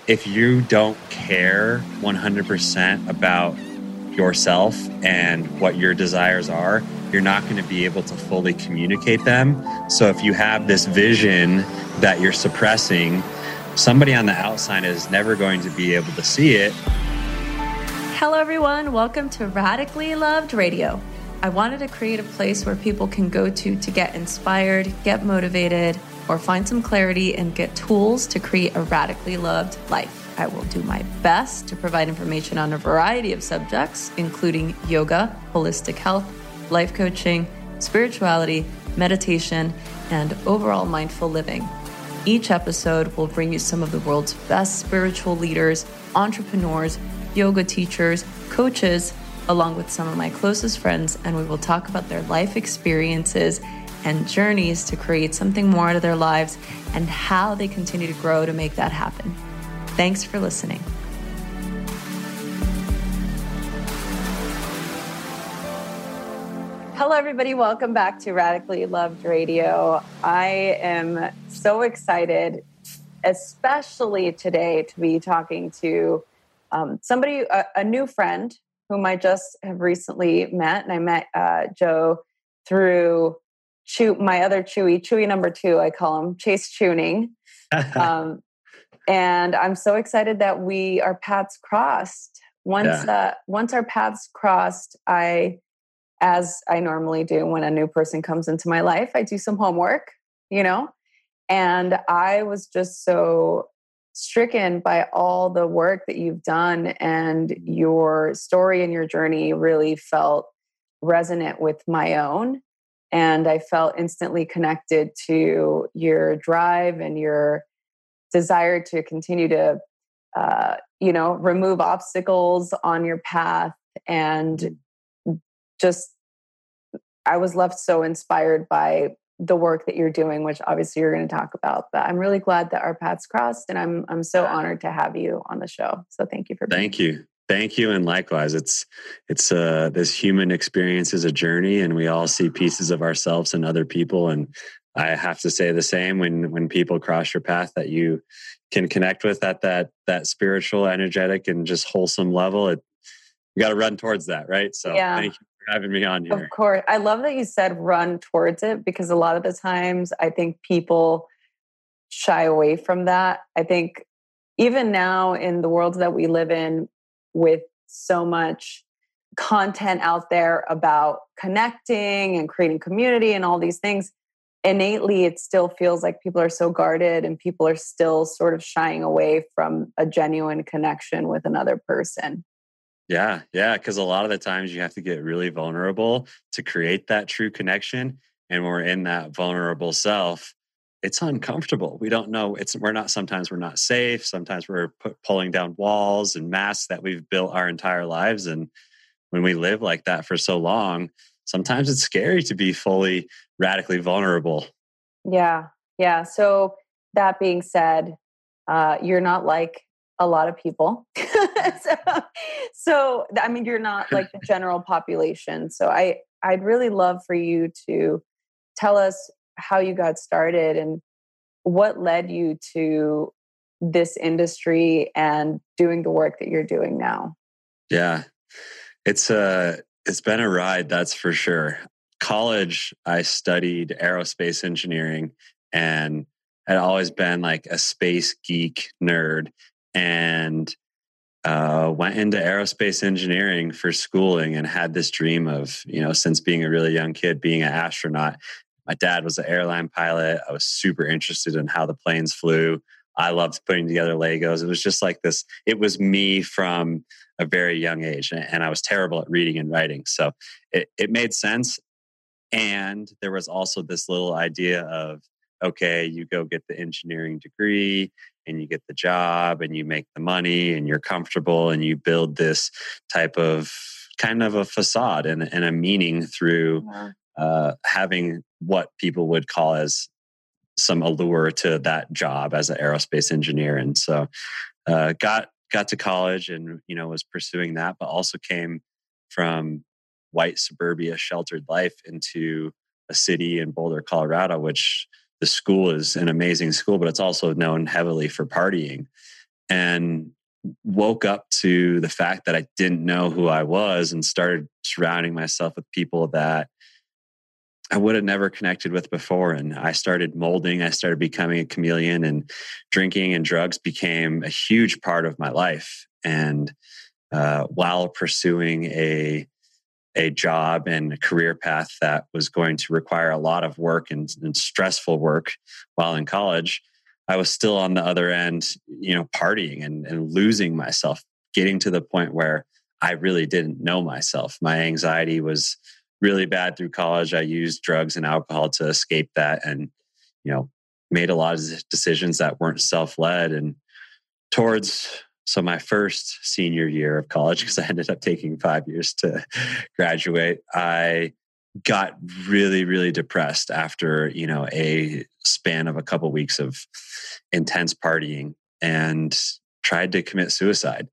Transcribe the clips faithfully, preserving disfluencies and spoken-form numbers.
if you don't care one hundred percent about yourself and what your desires are, you're not going to be able to fully communicate them. So if you have this vision that you're suppressing, somebody on the outside is never going to be able to see it. Hello, everyone. Welcome to Radically Loved Radio. I wanted to create a place where people can go to to get inspired, get motivated, or find some clarity and get tools to create a radically loved life. I will do my best to provide information on a variety of subjects, including yoga, holistic health, life coaching, spirituality, meditation, and overall mindful living. Each episode will bring you some of the world's best spiritual leaders, entrepreneurs, yoga teachers, coaches, along with some of my closest friends, and we will talk about their life experiences and journeys to create something more out of their lives and how they continue to grow to make that happen. Thanks for listening. Hello, everybody. Welcome back to Radically Loved Radio. I am so excited, especially today, to be talking to um, somebody, a, a new friend whom I just have recently met. And I met uh, Joe through Chew, my other Chewy, Chewy number two, I call him, Chase Tuning. um, and I'm so excited that we, our paths crossed. Once, yeah. uh, once our paths crossed, I, as I normally do when a new person comes into my life, I do some homework, you know, and I was just so stricken by all the work that you've done, and your story and your journey really felt resonant with my own. And I felt instantly connected to your drive and your desire to continue to, uh, you know, remove obstacles on your path. And just, I was left so inspired by the work that you're doing, which obviously you're going to talk about. But I'm really glad that our paths crossed, and I'm I'm so honored to have you on the show. So thank you for being Thank you. Thank you. And likewise, it's, it's uh, this human experience is a journey, and we all see pieces of ourselves in other people. And I have to say the same when, when people cross your path that you can connect with at that, that spiritual, energetic, and just wholesome level. It, you got to run towards that. Right. So yeah. Thank you for having me on here. Of course. I love that you said run towards it, because a lot of the times I think people shy away from that. I think even now in the world that we live in, with so much content out there about connecting and creating community and all these things, innately it still feels like people are so guarded, and people are still sort of shying away from a genuine connection with another person. Yeah, yeah, because a lot of the times you have to get really vulnerable to create that true connection. And when we're in that vulnerable self, it's uncomfortable. We don't know. It's we're not. Sometimes we're not safe. Sometimes we're put, pulling down walls and masks that we've built our entire lives. And when we live like that for so long, sometimes it's scary to be fully radically vulnerable. Yeah, yeah. So that being said, uh, you're not like a lot of people. so, so I mean, you're not like the general population. So I, I'd really love for you to tell us how you got started and what led you to this industry and doing the work that you're doing now. Yeah, it's a, it's been a ride, that's for sure. College, I studied aerospace engineering and had always been like a space geek nerd, and uh, went into aerospace engineering for schooling and had this dream of, you know, since being a really young kid, being an astronaut. My dad was an airline pilot. I was super interested in how the planes flew. I loved putting together Legos. It was just like this. It was me from a very young age, and I was terrible at reading and writing. So it, it made sense. And there was also this little idea of, okay, you go get the engineering degree and you get the job and you make the money and you're comfortable and you build this type of kind of a facade and, and a meaning through yeah. uh, having what people would call as some allure to that job as an aerospace engineer. And so uh, got got to college and, you know, was pursuing that, but also came from white suburbia sheltered life into a city in Boulder, Colorado, which the school is an amazing school, but it's also known heavily for partying. and woke up to the fact that I didn't know who I was and started surrounding myself with people that I would have never connected with before. And I started molding, I started becoming a chameleon, and drinking and drugs became a huge part of my life. And uh, while pursuing a a job and a career path that was going to require a lot of work and, and stressful work while in college, I was still on the other end, you know, partying and, and losing myself, getting to the point where I really didn't know myself. My anxiety was really bad through college. I used drugs and alcohol to escape that, and, you know, made a lot of decisions that weren't self-led. And towards So my first senior year of college, because I ended up taking five years to graduate, I got really, really depressed after, you know, a span of a couple of weeks of intense partying, and tried to commit suicide.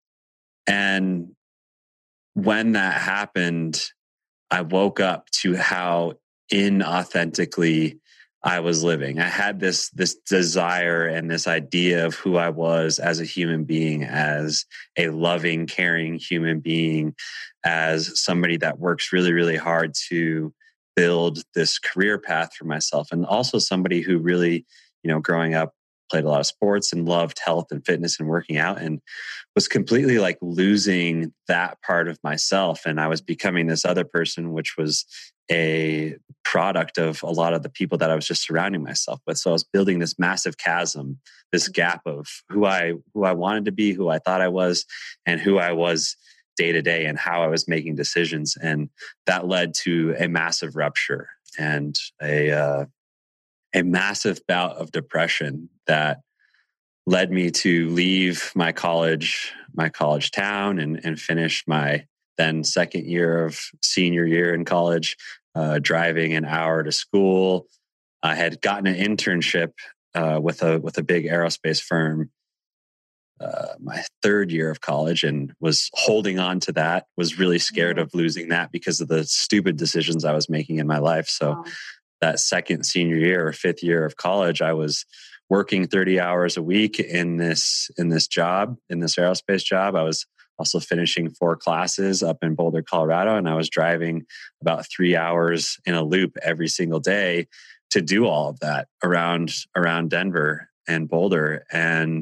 And when that happened, I woke up to how inauthentically I was living. I had this this desire and this idea of who I was as a human being, as a loving, caring human being, as somebody that works really, really hard to build this career path for myself, and also somebody who really, you know, growing up, played a lot of sports and loved health and fitness and working out, and was completely like losing that part of myself. And I was becoming this other person, which was a product of a lot of the people that I was just surrounding myself with. So I was building this massive chasm, this gap of who I who I wanted to be, who I thought I was, and who I was day to day, and how I was making decisions. And that led to a massive rupture and a uh, a massive bout of depression that led me to leave my college, my college town, and, and finish my then second year of senior year in college, uh, driving an hour to school. I had gotten an internship uh, with a with a big aerospace firm uh, my third year of college, and was holding on to that. Was really scared of losing that because of the stupid decisions I was making in my life. So wow. That second senior year or fifth year of college, I was working thirty hours a week in this in this job, in this aerospace job. I was also finishing four classes up in Boulder, Colorado, and I was driving about three hours in a loop every single day to do all of that around around Denver and Boulder, and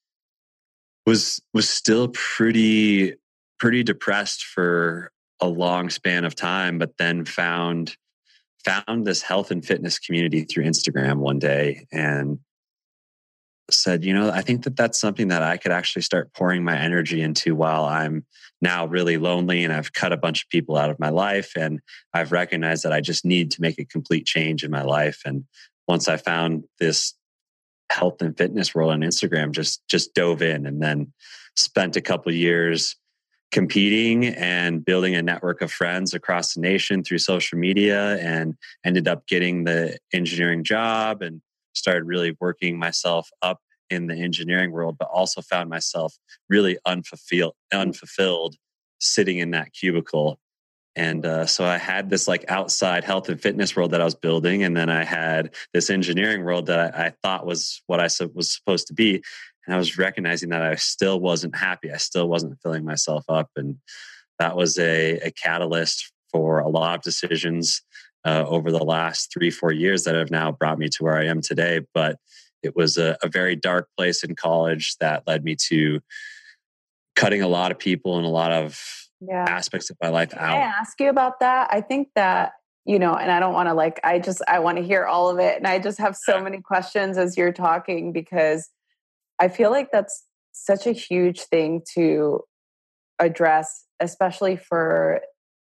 was was still pretty pretty depressed for a long span of time, but then found found this health and fitness community through Instagram one day, and said, you know, I think that that's something that I could actually start pouring my energy into while I'm now really lonely, and I've cut a bunch of people out of my life, and I've recognized that I just need to make a complete change in my life. And once I found this health and fitness world on Instagram, just just dove in, and then spent a couple of years competing and building a network of friends across the nation through social media, and ended up getting the engineering job and started really working myself up in the engineering world, but also found myself really unfulfilled, unfulfilled sitting in that cubicle. And uh, so I had this like outside health and fitness world that I was building. And then I had this engineering world that I, I thought was what I was supposed to be. And I was recognizing that I still wasn't happy. I still wasn't filling myself up. And that was a, a catalyst for a lot of decisions uh, over the last three, four years that have now brought me to where I am today. But it was a, a very dark place in college that led me to cutting a lot of people and a lot of yeah. aspects of my life Can out. I ask you about that? I think that, you know, and I don't want to like, I just, I want to hear all of it. And I just have so many questions as you're talking, because I feel like that's such a huge thing to address, especially for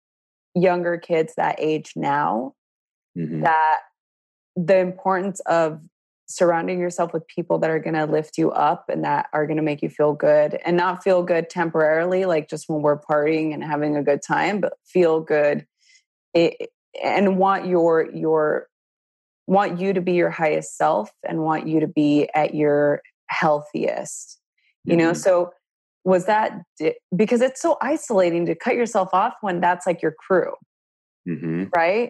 younger kids that age now, mm-hmm. that the importance of surrounding yourself with people that are going to lift you up and that are going to make you feel good, and not feel good temporarily, like just when we're partying and having a good time, but feel good it, and want your, your, want you to be your highest self and want you to be at your healthiest, you mm-hmm. know? So was that, because it's so isolating to cut yourself off when that's like your crew, mm-hmm. right?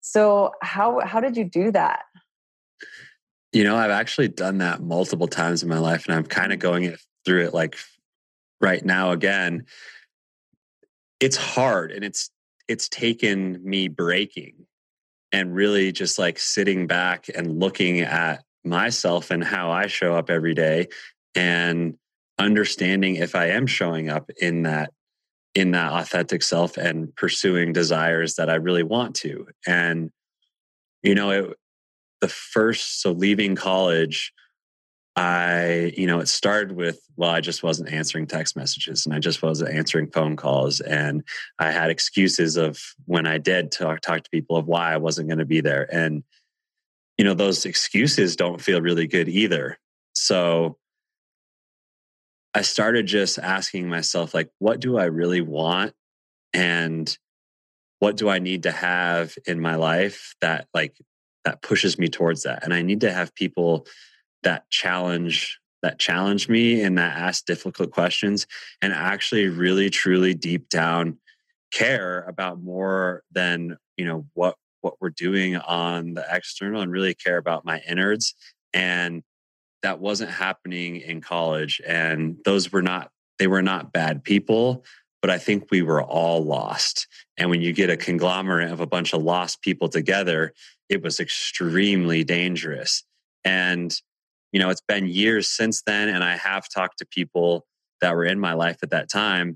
So how, how did you do that? You know, I've actually done that multiple times in my life, and I'm kind of going through it like right now again. It's hard, and it's it's taken me breaking and really just like sitting back and looking at myself and how I show up every day and understanding if I am showing up in that in that authentic self and pursuing desires that I really want to. And you know, it, the first so leaving college, I, you know, it started with, well, I just wasn't answering text messages and I just wasn't answering phone calls. And I had excuses of when I did talk, talk to people of why I wasn't going to be there. And, you know, those excuses don't feel really good either. So I started just asking myself, like, what do I really want? And what do I need to have in my life that like, that pushes me towards that? And I need to have people that challenge that challenge me and that ask difficult questions and actually really truly deep down care about more than, you know, what what we're doing on the external, and really care about my innards. And that wasn't happening in college, and those were not they were not bad people, but I think we were all lost. And when you get a conglomerate of a bunch of lost people together, it was extremely dangerous. And you know, it's been years since then, and I have talked to people that were in my life at that time,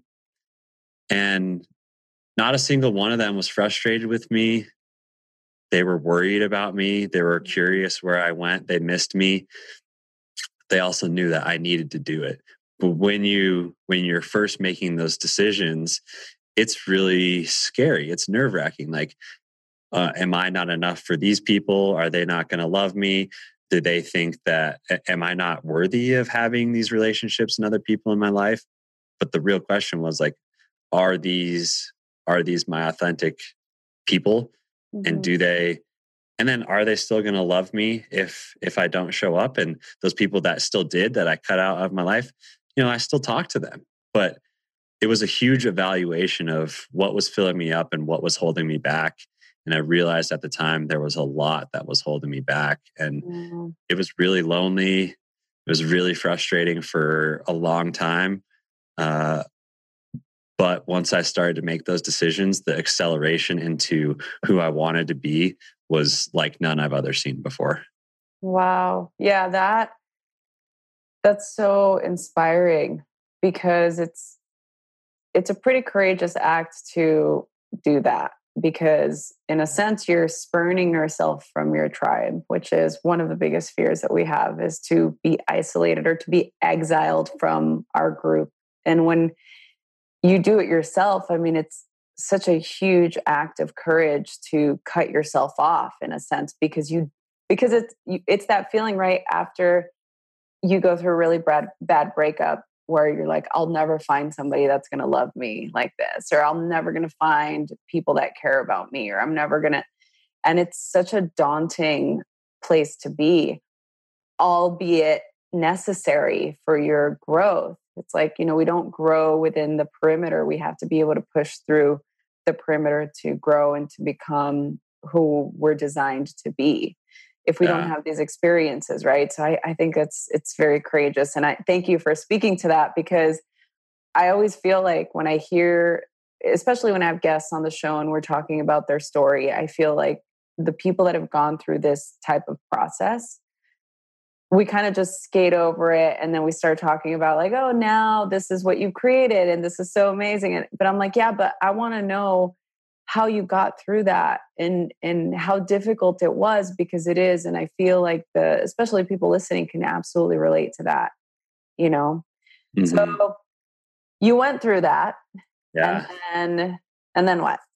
and not a single one of them was frustrated with me. They were worried about me. They were curious where I went. They missed me. They also knew that I needed to do it. But when you when you're first making those decisions, it's really scary. It's nerve-wracking. Like, uh, am I not enough for these people? Are they not going to love me? Do they think that, am I not worthy of having these relationships and other people in my life? But the real question was like, are these, are these my authentic people? Mm-hmm. And do they, and then are they still going to love me if, if I don't show up? And those people that still did, that I cut out of my life, you know, I still talk to them, but it was a huge evaluation of what was filling me up and what was holding me back. And I realized at the time there was a lot that was holding me back. And mm. it was really lonely. It was really frustrating for a long time. Uh, but once I started to make those decisions, the acceleration into who I wanted to be was like none I've ever seen before. Wow. Yeah, that that's so inspiring, because it's it's a pretty courageous act to do that. Because in a sense, you're spurning yourself from your tribe, which is one of the biggest fears that we have, is to be isolated or to be exiled from our group. And when you do it yourself, I mean, it's such a huge act of courage to cut yourself off in a sense, because you, because it's, it's that feeling right after you go through a really bad, bad breakup, where you're like, I'll never find somebody that's going to love me like this, or I'm never going to find people that care about me, or I'm never going to, and it's such a daunting place to be, albeit necessary for your growth. It's like, you know, we don't grow within the perimeter. We have to be able to push through the perimeter to grow and to become who we're designed to be, if we yeah. don't have these experiences, right? So I, I think it's it's very courageous. And I thank you for speaking to that, because I always feel like when I hear, especially when I have guests on the show and we're talking about their story, I feel like the people that have gone through this type of process, we kind of just skate over it, and then we start talking about like, oh, now this is what you've created and this is so amazing. And, but I'm like, yeah, but I want to know how you got through that, and and how difficult it was, because it is. And I feel like the, especially people listening, can absolutely relate to that, you know? Mm-hmm. So you went through that. Yeah. And then, and then what?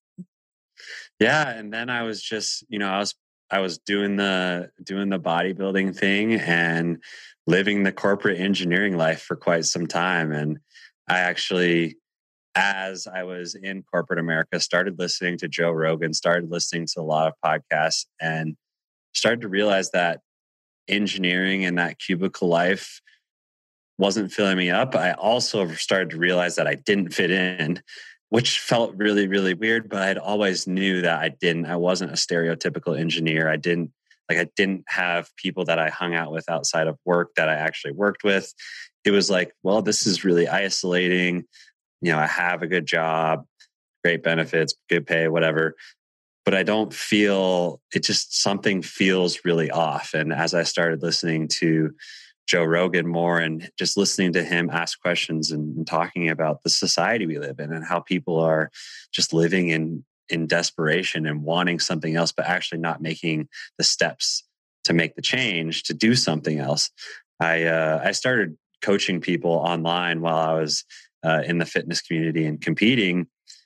Yeah. And then I was just, you know, I was, I was doing the, doing the bodybuilding thing and living the corporate engineering life for quite some time. And I actually, as I was in corporate America, started listening to Joe Rogan, started listening to a lot of podcasts, and started to realize that engineering and that cubicle life wasn't filling me up. I also started to realize that I didn't fit in, which felt really, really weird, but I'd always knew that I didn't. I wasn't a stereotypical engineer. I didn't, like, I didn't have people that I hung out with outside of work that I actually worked with. it was like, well, this is really isolating. You know, I have a good job, great benefits, good pay, whatever. But I don't feel it, just something feels really off. And as I started listening to Joe Rogan more and just listening to him ask questions and, and talking about the society we live in and how people are just living in in desperation and wanting something else, but actually not making the steps to make the change to do something else. I uh, I started coaching people online while I was uh, in the fitness community and competing,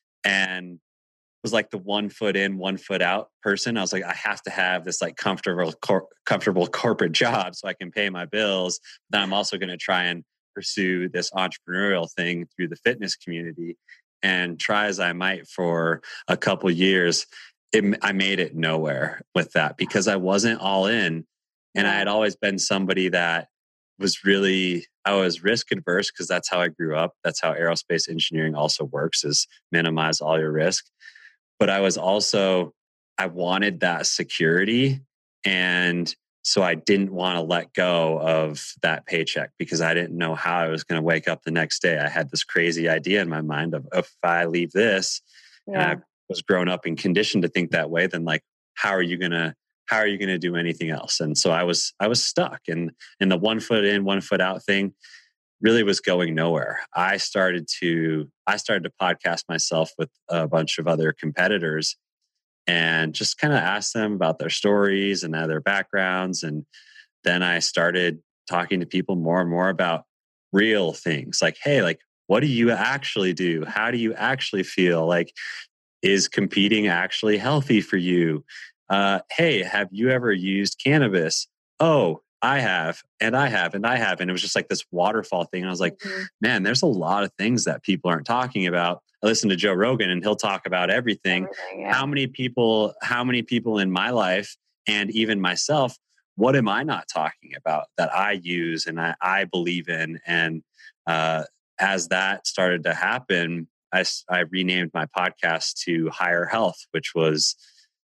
and was like the one foot in, one foot out person. I was like, I have to have this like comfortable, cor- comfortable corporate job so I can pay my bills. But then I'm also going to try and pursue this entrepreneurial thing through the fitness community. And try as I might for a couple years, it, I made it nowhere with that because I wasn't all in. And I had always been somebody that was really, I was risk adverse because that's how I grew up. That's how aerospace engineering also works, is minimize all your risk. But I was also, I wanted that security. And so I didn't want to let go of that paycheck because I didn't know how I was going to wake up the next day. I had this crazy idea in my mind of, if I leave this, yeah. and I was grown up and conditioned to think that way, then like, how are you going to, how are you going to do anything else? And so I was, I was stuck and, and the one foot in, one foot out thing really was going nowhere. I started to I started to podcast myself with a bunch of other competitors and just kind of ask them about their stories and their backgrounds. And then I started talking to people more and more about real things like, hey, like, what do you actually do? How do you actually feel? Like, is competing actually healthy for you? Uh, hey, have you ever used cannabis? Oh, I have, and I have, and I have. And it was just like this waterfall thing. And I was like, mm-hmm. man, there's a lot of things that people aren't talking about. I listen to Joe Rogan and he'll talk about everything. everything yeah. How many people, how many people in my life and even myself, what am I not talking about that I use and I, I believe in? And uh, as that started to happen, I, I renamed my podcast to Higher Health, which was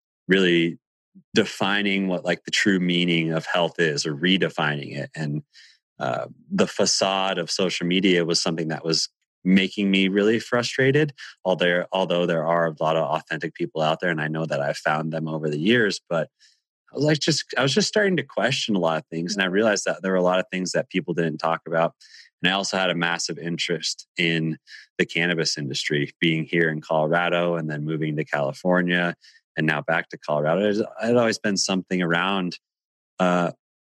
really defining what like the true meaning of health is, or redefining it. And uh, the facade of social media was something that was making me really frustrated. Although there, although there are a lot of authentic people out there, and I know that I've found them over the years, but I was like, just I was just starting to question a lot of things, and I realized that there were a lot of things that people didn't talk about. And I also had a massive interest in the cannabis industry, being here in Colorado and then moving to California and now back to Colorado. It had always been something around, uh,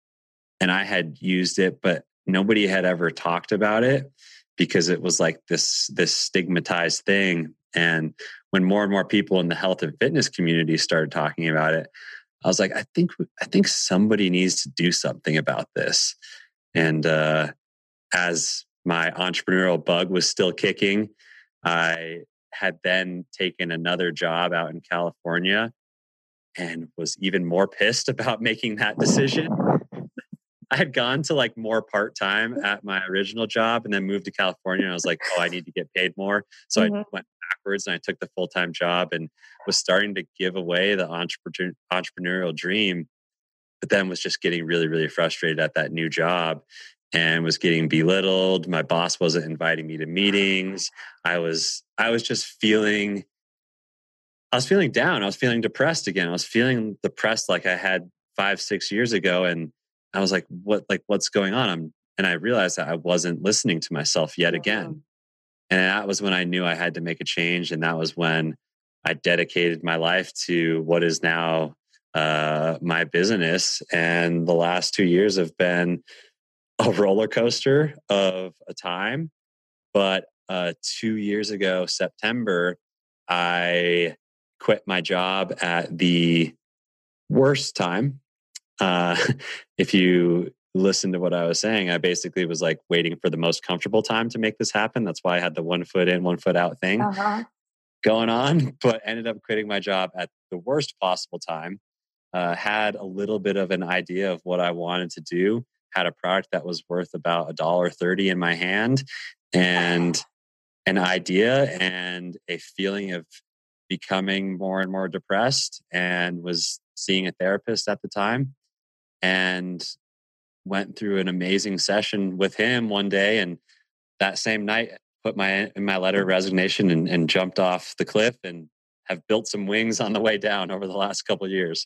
and I had used it, but nobody had ever talked about it because it was like this this stigmatized thing. And when more and more people in the health and fitness community started talking about it, I was like, I think I think somebody needs to do something about this. And uh, as my entrepreneurial bug was still kicking, I had then taken another job out in California and was even more pissed about making that decision. I had gone to like more part-time at my original job and then moved to California. And I was like, oh, I need to get paid more. So mm-hmm. I went backwards and I took the full-time job and was starting to give away the entrepreneur, entrepreneurial dream, but then was just getting really, really frustrated at that new job and was getting belittled. My boss wasn't inviting me to meetings. I was, I was just feeling, I was feeling down. I was feeling depressed again. I was feeling depressed like I had five, six years ago. And I was like, what, like, what's going on? I'm, and I realized that I wasn't listening to myself yet again. And that was when I knew I had to make a change. And that was when I dedicated my life to what is now uh, my business. And the last two years have been a roller coaster of a time. But uh, two years ago, September, I quit my job at the worst time. Uh, if you listen to what I was saying, I basically was like waiting for the most comfortable time to make this happen. That's why I had the one foot in, one foot out thing uh-huh. going on, but ended up quitting my job at the worst possible time. Uh, had a little bit of an idea of what I wanted to do, had a product that was worth about a dollar thirty in my hand, and an idea and a feeling of becoming more and more depressed, and was seeing a therapist at the time. And went through an amazing session with him one day, and that same night put my in my letter of resignation and, and jumped off the cliff and have built some wings on the way down over the last couple of years.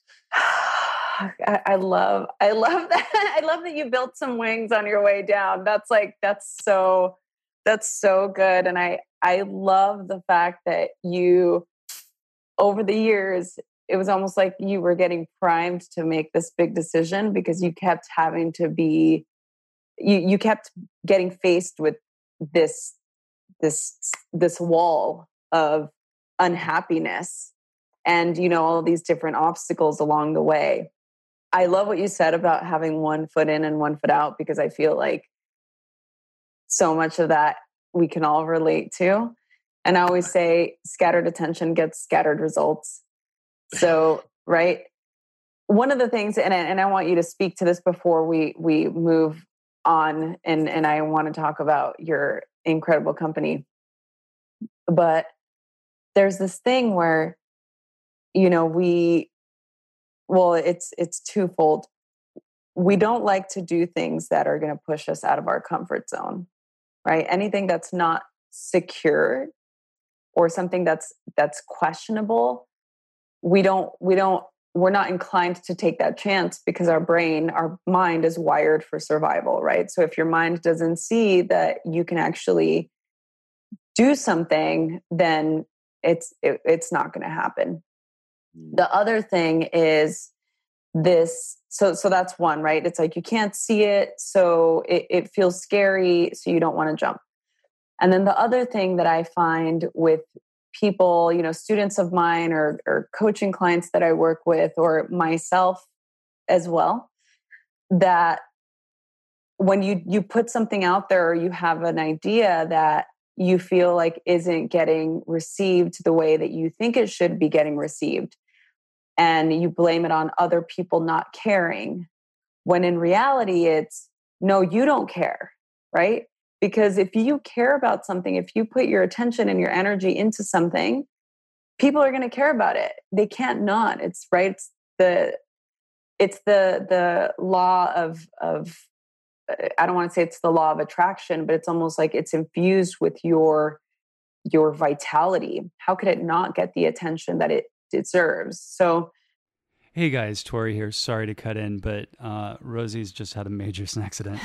I, I love, I love that. I love that you built some wings on your way down. That's like, that's so, that's so good. And I, I love the fact that you, over the years, it was almost like you were getting primed to make this big decision because you kept having to be, you, you kept getting faced with this, this, this wall of unhappiness and, you know, all these different obstacles along the way. I love what you said about having one foot in and one foot out, because I feel like so much of that we can all relate to. And I always say scattered attention gets scattered results. So, right. One of the things, and I, and I want you to speak to this before we, we move on, and, and I want to talk about your incredible company. But there's this thing where, you know, we, well, it's, it's twofold. We don't like to do things that are going to push us out of our comfort zone, right? Anything that's not secure or something that's, that's questionable, we don't, we don't, we're not inclined to take that chance because our brain, our mind is wired for survival, right? So if your mind doesn't see that you can actually do something, then it's, it, it's not going to happen. The other thing is this. So, so that's one, right? It's like, you can't see it. So it, it feels scary. So you don't want to jump. And then the other thing that I find with people, you know, students of mine or, or coaching clients that I work with, or myself as well, that when you, you put something out there or you have an idea that you feel like isn't getting received the way that you think it should be getting received, and you blame it on other people not caring, when in reality it's, no, you don't care, right? Because if you care about something, if you put your attention and your energy into something, people are going to care about it. They can't not. It's right. It's the, it's the, the law of, of, I don't want to say it's the law of attraction, but it's almost like it's infused with your, your vitality. How could it not get the attention that it deserves? So, hey guys, Tori here. Sorry to cut in, but uh, Rosie's just had a major snack accident.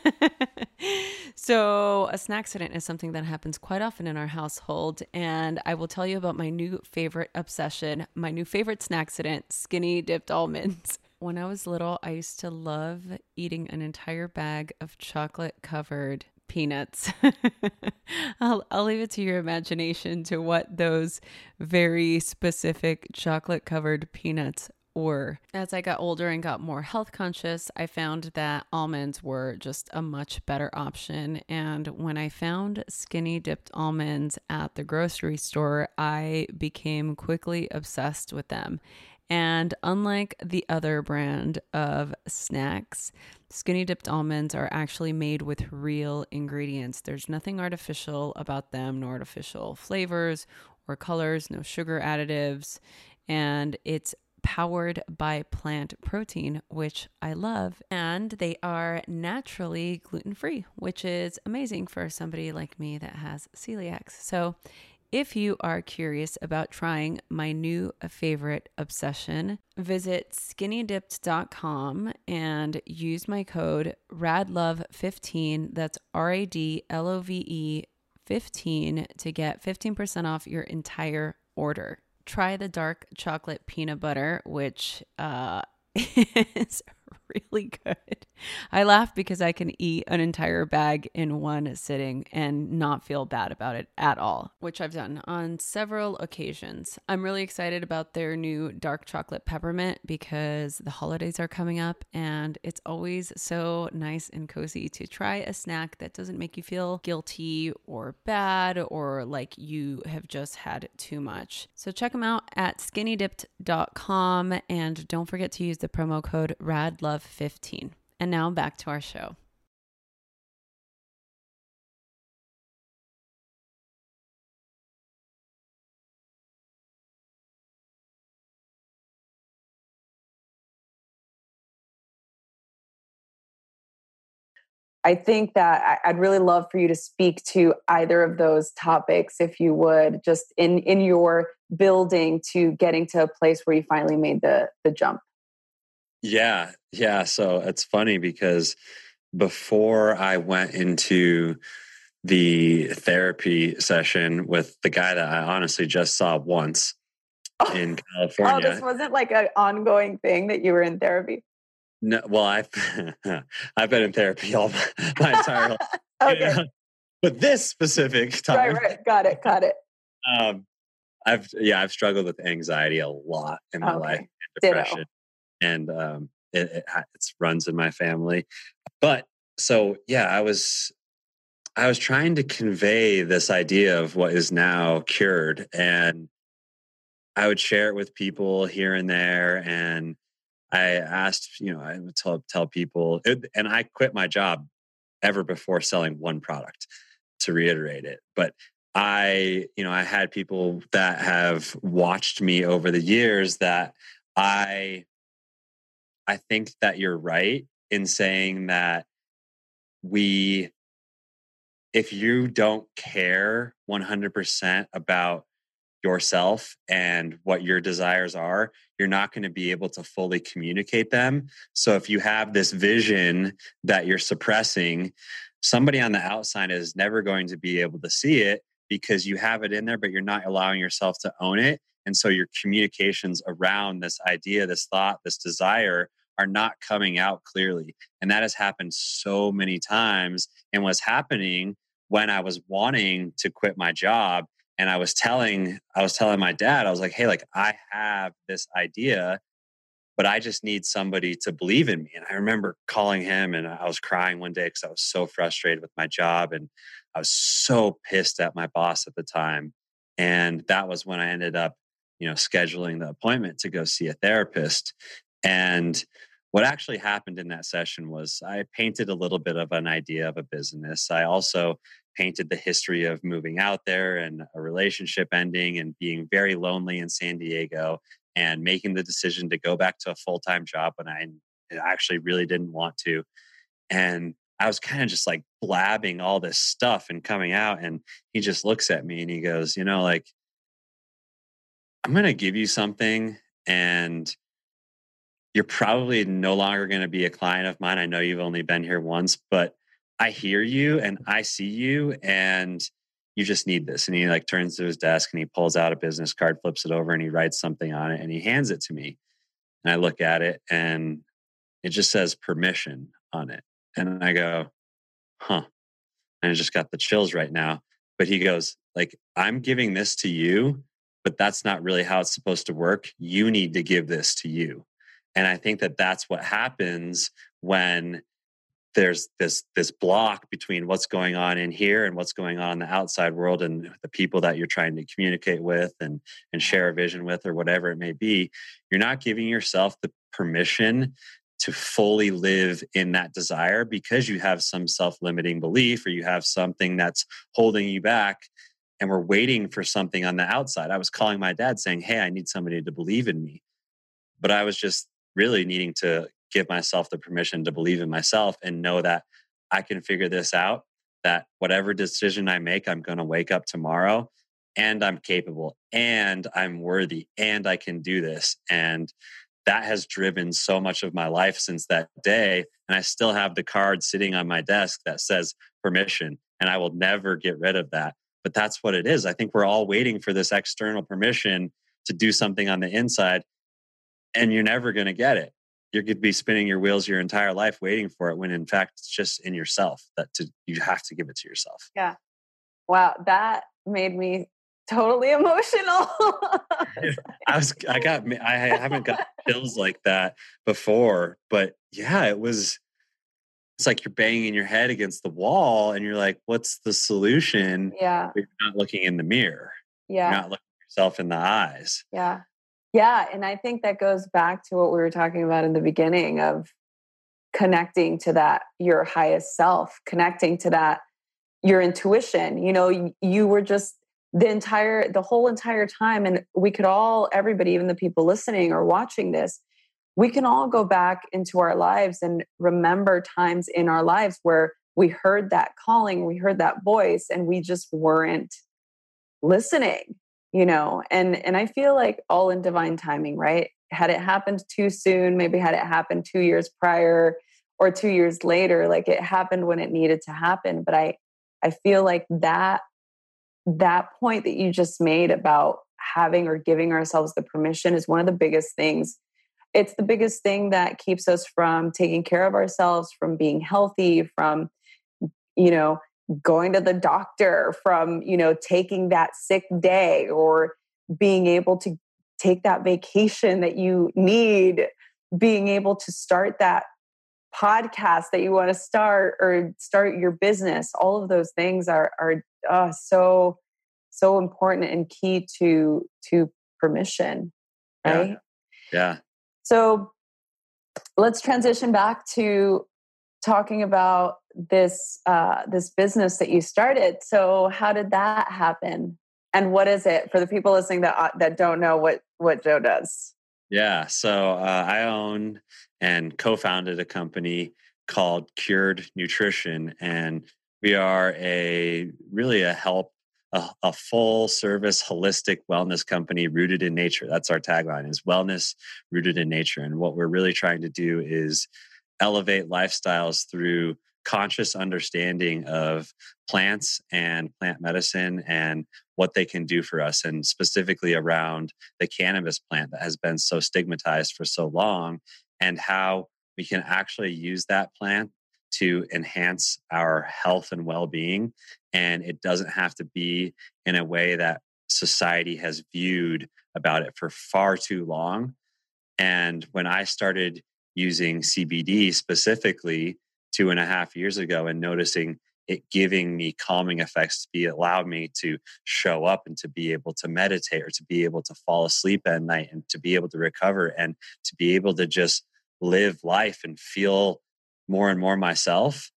So a snack accident is something that happens quite often in our household. And I will tell you about my new favorite obsession, my new favorite snack accident, skinny dipped almonds. When I was little, I used to love eating an entire bag of chocolate covered peanuts. I'll, I'll leave it to your imagination to what those very specific chocolate covered peanuts were. As I got older and got more health conscious, I found that almonds were just a much better option. And when I found skinny dipped almonds at the grocery store, I became quickly obsessed with them. And unlike the other brand of snacks, skinny dipped almonds are actually made with real ingredients. There's nothing artificial about them, no artificial flavors or colors, no sugar additives. And it's powered by plant protein, which I love. And they are naturally gluten-free, which is amazing for somebody like me that has celiac. So if you are curious about trying my new favorite obsession, visit skinny dipped dot com and use my code R A D Love fifteen. That's R A D L O V E fifteen to get fifteen percent off your entire order. Try the dark chocolate peanut butter, which uh, is really good. I laugh because I can eat an entire bag in one sitting and not feel bad about it at all, which I've done on several occasions. I'm really excited about their new dark chocolate peppermint because the holidays are coming up and it's always so nice and cozy to try a snack that doesn't make you feel guilty or bad or like you have just had too much. So check them out at skinny dipped dot com and don't forget to use the promo code R A D Love fifteen. And now back to our show. I think that I'd really love for you to speak to either of those topics, if you would, just in, in your building to getting to a place where you finally made the, the jump. Yeah. Yeah. So it's funny because before I went into the therapy session with the guy that I honestly just saw once oh. in California. Oh, this wasn't like an ongoing thing that you were in therapy? No, well, I've I've been in therapy all my, my entire life. Okay. You know? But this specific time, right, right, got it, got it. Um, I've yeah, I've struggled with anxiety a lot in my okay. life, and depression, Ditto. and um, it, it it runs in my family. But so yeah, I was I was trying to convey this idea of what is now cured, and I would share it with people here and there, and I asked, you know, I would tell, tell people, and I quit my job ever before selling one product, to reiterate it. But I, you know, I had people that have watched me over the years that I, I think that you're right in saying that we, if you don't care one hundred percent about yourself and what your desires are, you're not going to be able to fully communicate them. So if you have this vision that you're suppressing, somebody on the outside is never going to be able to see it because you have it in there, but you're not allowing yourself to own it. And so your communications around this idea, this thought, this desire are not coming out clearly. And that has happened so many times, and was happening when I was wanting to quit my job. And I was telling, I was telling my dad, I was like, hey, like I have this idea, but I just need somebody to believe in me. And I remember calling him, and I was crying one day because I was so frustrated with my job. And I was so pissed at my boss at the time. And that was when I ended up, you know, scheduling the appointment to go see a therapist. And what actually happened in that session was I painted a little bit of an idea of a business. I also painted the history of moving out there and a relationship ending and being very lonely in San Diego and making the decision to go back to a full-time job when I actually really didn't want to. And I was kind of just like blabbing all this stuff and coming out. And he just looks at me and he goes, you know, like, I'm going to give you something, and you're probably no longer going to be a client of mine. I know you've only been here once, but I hear you and I see you, and you just need this. And he like turns to his desk and he pulls out a business card, flips it over, and he writes something on it and he hands it to me. And I look at it and it just says permission on it. And I go, huh. And I just got the chills right now. But he goes, like, I'm giving this to you, but that's not really how it's supposed to work. You need to give this to you. And I think that that's what happens when there's this this block between what's going on in here and what's going on in the outside world and the people that you're trying to communicate with and and share a vision with or whatever it may be. You're not giving yourself the permission to fully live in that desire because you have some self-limiting belief or you have something that's holding you back, and we're waiting for something on the outside. I was calling my dad saying, hey, I need somebody to believe in me. But I was just really needing to give myself the permission to believe in myself and know that I can figure this out, that whatever decision I make, I'm going to wake up tomorrow and I'm capable and I'm worthy and I can do this. And that has driven so much of my life since that day. And I still have the card sitting on my desk that says permission, and I will never get rid of that. But that's what it is. I think we're all waiting for this external permission to do something on the inside, and you're never going to get it. You're going to be spinning your wheels your entire life waiting for it, when in fact it's just in yourself that to, you have to give it to yourself. Yeah. Wow. That made me totally emotional. I was, I got, I haven't got chills like that before, but yeah, it was, it's like you're banging your head against the wall and you're like, what's the solution? Yeah. But you're not looking in the mirror. Yeah. You're not looking yourself in the eyes. Yeah. Yeah. And I think that goes back to what we were talking about in the beginning of connecting to that, your highest self, connecting to that, your intuition. You know, you, you were just the entire, the whole entire time. And we could all, everybody, even the people listening or watching this, we can all go back into our lives and remember times in our lives where we heard that calling, we heard that voice, and we just weren't listening, you know, and, and I feel like all in divine timing, right? Had it happened too soon, maybe had it happened two years prior or two years later, like it happened when it needed to happen. But I, I feel like that, that point that you just made about having or giving ourselves the permission is one of the biggest things. It's the biggest thing that keeps us from taking care of ourselves, from being healthy, from, you know, going to the doctor, from, you know, taking that sick day or being able to take that vacation that you need, being able to start that podcast that you want to start or start your business. All of those things are, are uh, so, so important and key to, to permission. Right. Yeah. yeah. So let's transition back to talking about this uh, this business that you started. So how did that happen, and what is it for the people listening that uh, that don't know what what Joe does? Yeah, so uh, I own and co-founded a company called Cured Nutrition, and we are a really a help a, a full service holistic wellness company rooted in nature. That's our tagline: is wellness rooted in nature. And what we're really trying to do is elevate lifestyles through conscious understanding of plants and plant medicine and what they can do for us, and specifically around the cannabis plant that has been so stigmatized for so long, and how we can actually use that plant to enhance our health and well-being. And it doesn't have to be in a way that society has viewed about it for far too long. And when I started using C B D specifically two and a half years ago and noticing it giving me calming effects to be allowed me to show up and to be able to meditate or to be able to fall asleep at night and to be able to recover and to be able to just live life and feel more and more myself,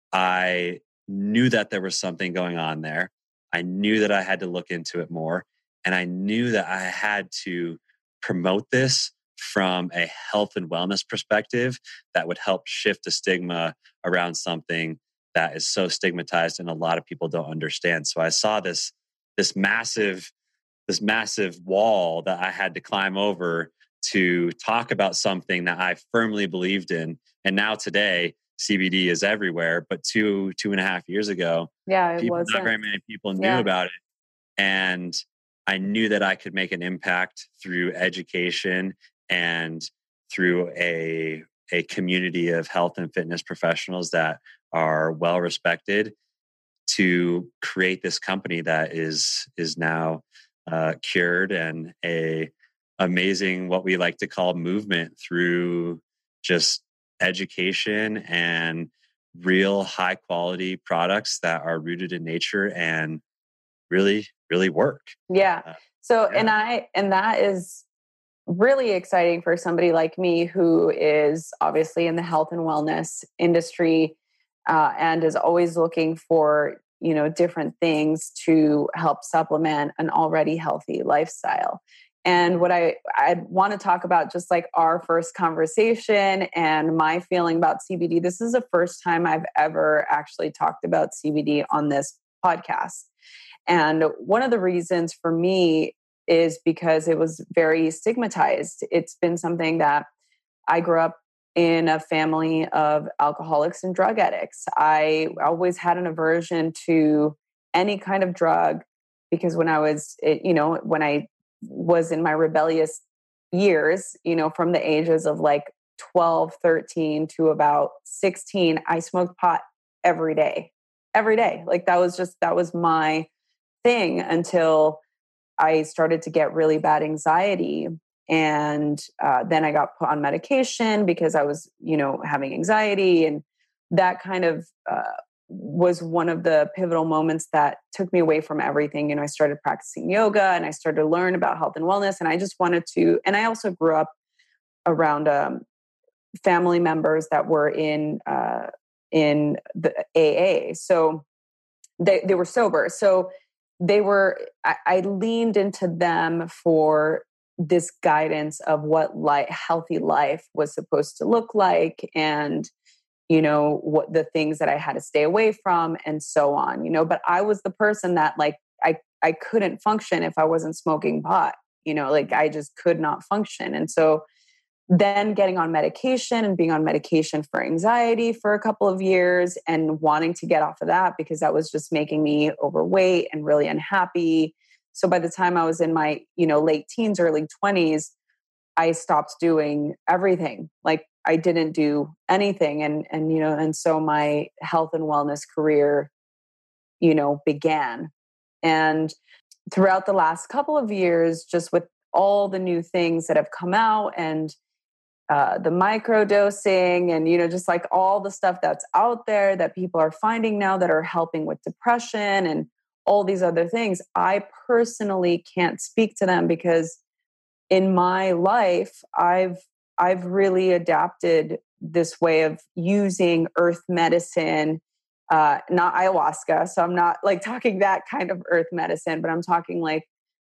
I knew that there was something going on there. I knew that I had to look into it more. And I knew that I had to promote this from a health and wellness perspective that would help shift the stigma around something that is so stigmatized and a lot of people don't understand. So I saw this, this massive, this massive wall that I had to climb over to talk about something that I firmly believed in. And now today, C B D is everywhere. But two, two and a half years ago, yeah, it people, wasn't. not very many people knew yeah. about it. And I knew that I could make an impact through education and through a, a community of health and fitness professionals that are well respected to create this company that is is now uh, cured and a amazing what we like to call movement through just education and real high quality products that are rooted in nature and really really work. Yeah. Uh, so yeah. and I and that is really exciting for somebody like me who is obviously in the health and wellness industry uh, and is always looking for, you know, different things to help supplement an already healthy lifestyle. And what I I want to talk about, just like our first conversation and my feeling about C B D. This is the first time I've ever actually talked about C B D on this podcast. And one of the reasons for me is because it was very stigmatized. It's been something that I grew up in a family of alcoholics and drug addicts. I always had an aversion to any kind of drug because when I was, you know, when I was in my rebellious years, you know, from the ages of like twelve, thirteen to about sixteen, I smoked pot every day, every day. Like that was just, that was my thing until I started to get really bad anxiety. And uh, then I got put on medication because I was, you know, having anxiety. And that kind of uh, was one of the pivotal moments that took me away from everything. You know, I started practicing yoga and I started to learn about health and wellness. And I just wanted to, and I also grew up around um, family members that were in, uh, in the A A. So they, they were sober. So they were, I, I leaned into them for this guidance of what life, healthy life was supposed to look like. And you know, what the things that I had to stay away from and so on, you know, but I was the person that like, I, I couldn't function if I wasn't smoking pot, you know, like I just could not function. And so then getting on medication and being on medication for anxiety for a couple of years and wanting to get off of that because that was just making me overweight and really unhappy. So by the time I was in my, you know, late teens, early twenties, I stopped doing everything. Like I didn't do anything. And, and, you know, and so my health and wellness career, you know, began. And throughout the last couple of years, just with all the new things that have come out and uh, the microdosing and, you know, just like all the stuff that's out there that people are finding now that are helping with depression and all these other things, I personally can't speak to them because in my life, I've I've really adapted this way of using earth medicine, uh, not ayahuasca. So I'm not like talking that kind of earth medicine, but I'm talking like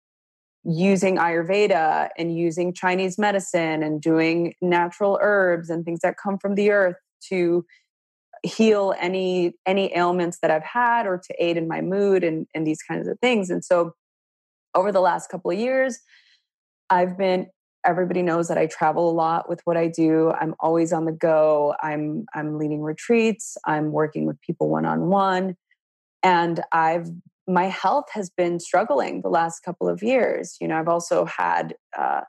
using Ayurveda and using Chinese medicine and doing natural herbs and things that come from the earth to heal any any ailments that I've had or to aid in my mood and, and these kinds of things. And so over the last couple of years, I've been, everybody knows that I travel a lot with what I do. I'm always on the go. I'm, I'm leading retreats. I'm working with people one-on-one. And I've, my health has been struggling the last couple of years. You know, I've also had uh,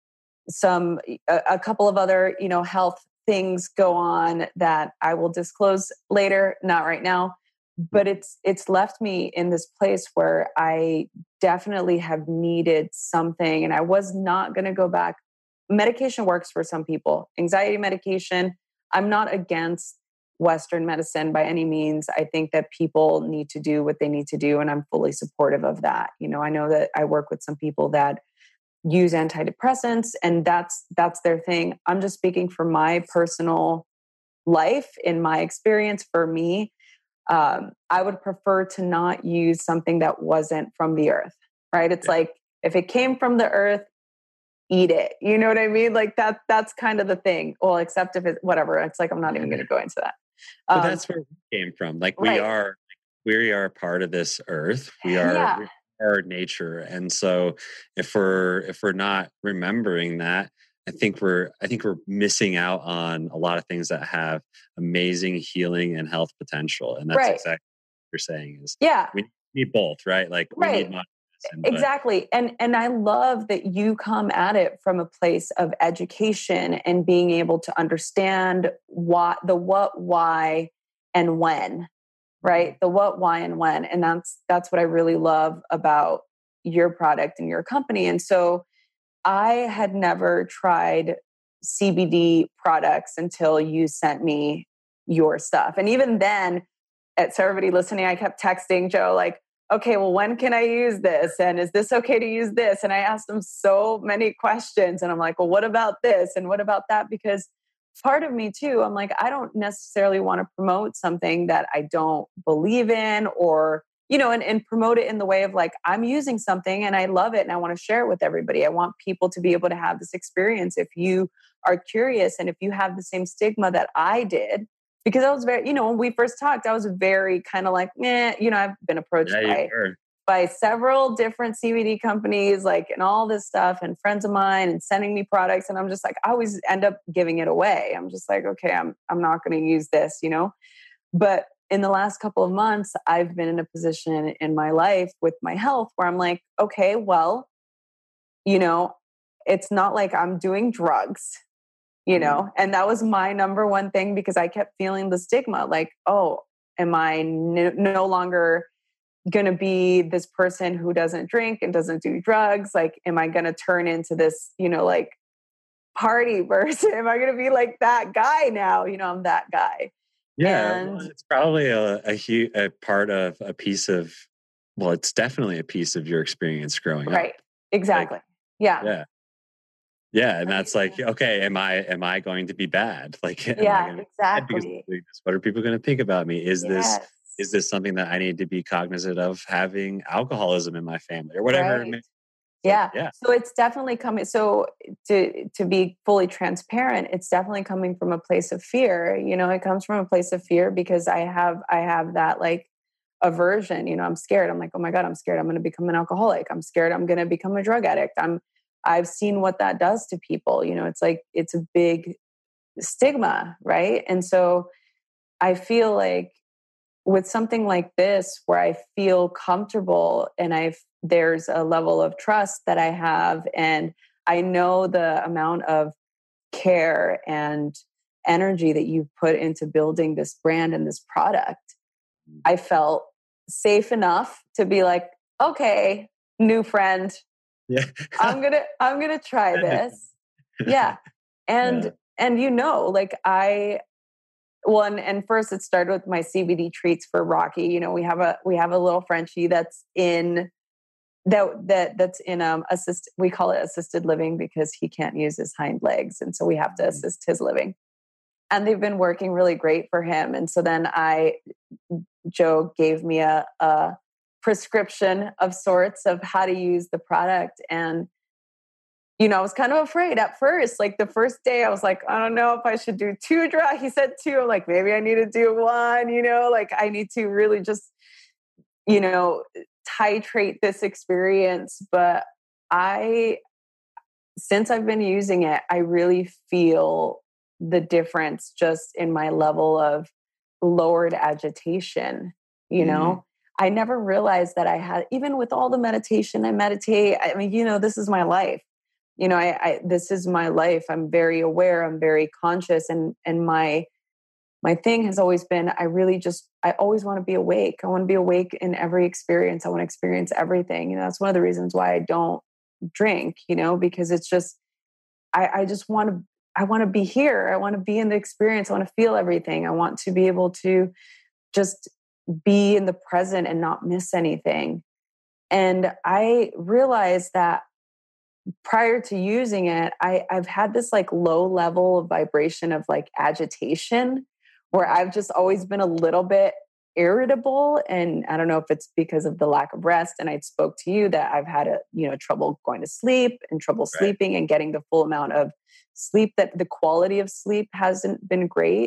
some, a, a couple of other, you know, health things go on that I will disclose later, not right now. But it's it's left me in this place where I definitely have needed something, and I was not going to go back. Medication works for some people. Anxiety medication. I'm not against Western medicine by any means. I think that people need to do what they need to do, and I'm fully supportive of that. You know, I know that I work with some people that use antidepressants, and that's that's their thing. I'm just speaking for my personal life, in my experience, for me. Um, I would prefer to not use something that wasn't from the earth, right? It's yeah. like, if it came from the earth, eat it. You know what I mean? Like that, that's kind of the thing. Well, except if it's whatever, it's like, I'm not even going to go into that. Um, but that's where we came from. Like we right. are, we are part of this earth. We are, yeah. we are nature. And so if we're, if we're not remembering that, I think we're I think we're missing out on a lot of things that have amazing healing and health potential. And that's right. exactly what you're saying is yeah. we need both, right? Like we right. need modern medicine, exactly. But... And and I love that you come at it from a place of education and being able to understand what the what, why, and when. Right? The what, why, and when. And that's that's what I really love about your product and your company. And so I had never tried C B D products until you sent me your stuff. And even then, at so everybody listening, I kept texting Joe like, okay, well, when can I use this? And is this okay to use this? And I asked him so many questions. And I'm like, well, what about this? And what about that? Because part of me too, I'm like, I don't necessarily want to promote something that I don't believe in or you know, and, and promote it in the way of like, I'm using something and I love it and I want to share it with everybody. I want people to be able to have this experience. If you are curious and if you have the same stigma that I did, because I was very, you know, when we first talked, I was very kind of like, eh, you know, I've been approached yeah, by, by several different C B D companies, like, and all this stuff and friends of mine and sending me products. And I'm just like, I always end up giving it away. I'm just like, okay, I'm, I'm not going to use this, you know, but in the last couple of months, I've been in a position in my life with my health where I'm like, okay, well, you know, it's not like I'm doing drugs, you know, and that was my number one thing because I kept feeling the stigma like, oh, am I no, no longer going to be this person who doesn't drink and doesn't do drugs? Like, am I going to turn into this, you know, like party person? Am I going to be like that guy now? You know, I'm that guy. Yeah, and, well, it's probably a, a, hu- a part of a piece of, well, it's definitely a piece of your experience growing right, up. Right, exactly. Like, yeah. Yeah. Yeah. And that's like, okay, am I, am I going to be bad? Like, am yeah, I going to be bad because I'm exactly. doing this? What are people going to think about me? Is Yes. this, is this something that I need to be cognizant of having alcoholism in my family or whatever? Right. Yeah. yeah. So it's definitely coming. So to to be fully transparent, it's definitely coming from a place of fear. You know, it comes from a place of fear because I have I have that like aversion. You know, I'm scared. I'm like, oh my God, I'm scared. I'm going to become an alcoholic. I'm scared. I'm going to become a drug addict. I'm I've seen what that does to people. You know, it's like it's a big stigma, right? And so I feel like with something like this where I feel comfortable and I there's a level of trust that I have and I know the amount of care and energy that you've put into building this brand and this product, I felt safe enough to be like, okay, new friend, Yeah. I'm going to I'm going to try this. Yeah. And Yeah. and you know, like I Well, and, and first it started with my C B D treats for Rocky. You know, we have a we have a little Frenchie that's in that that that's in um assist. We call it assisted living because he can't use his hind legs, and so we have to assist his living. And they've been working really great for him. And so then I, Joe gave me a, a prescription of sorts of how to use the product, and you know, I was kind of afraid at first. Like the first day, I was like, I don't know if I should do two drugs. He said two. I'm like, maybe I need to do one, you know, like I need to really just, you know, titrate this experience. But I, since I've been using it, I really feel the difference just in my level of lowered agitation, you know. Mm. I never realized that I had, even with all the meditation, I meditate. I mean, you know, this is my life. You know, I, I this is my life. I'm very aware. I'm very conscious, and and my my thing has always been. I really just. I always want to be awake. I want to be awake in every experience. I want to experience everything. You know, that's one of the reasons why I don't drink. You know, because it's just. I, I just want to. I want to be here. I want to be in the experience. I want to feel everything. I want to be able to just be in the present and not miss anything. And I realized that prior to using it, I, I've had this like low level of vibration of like agitation where I've just always been a little bit irritable. And I don't know if it's because of the lack of rest. And I spoke to you that I've had a, you know, trouble going to sleep and trouble Right. sleeping and getting the full amount of sleep, that the quality of sleep hasn't been great.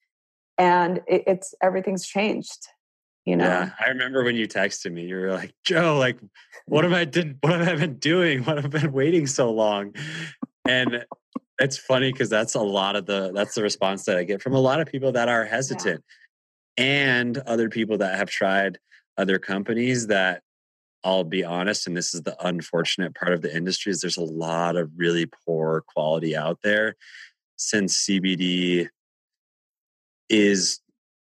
And it, it's, everything's changed. You know? Yeah, I remember when you texted me, you were like, Joe, like, what have I did? What have I been doing? What have I been waiting so long? And it's funny because that's a lot of the, that's the response that I get from a lot of people that are hesitant yeah. and other people that have tried other companies that, I'll be honest, and this is the unfortunate part of the industry, is there's a lot of really poor quality out there since C B D is,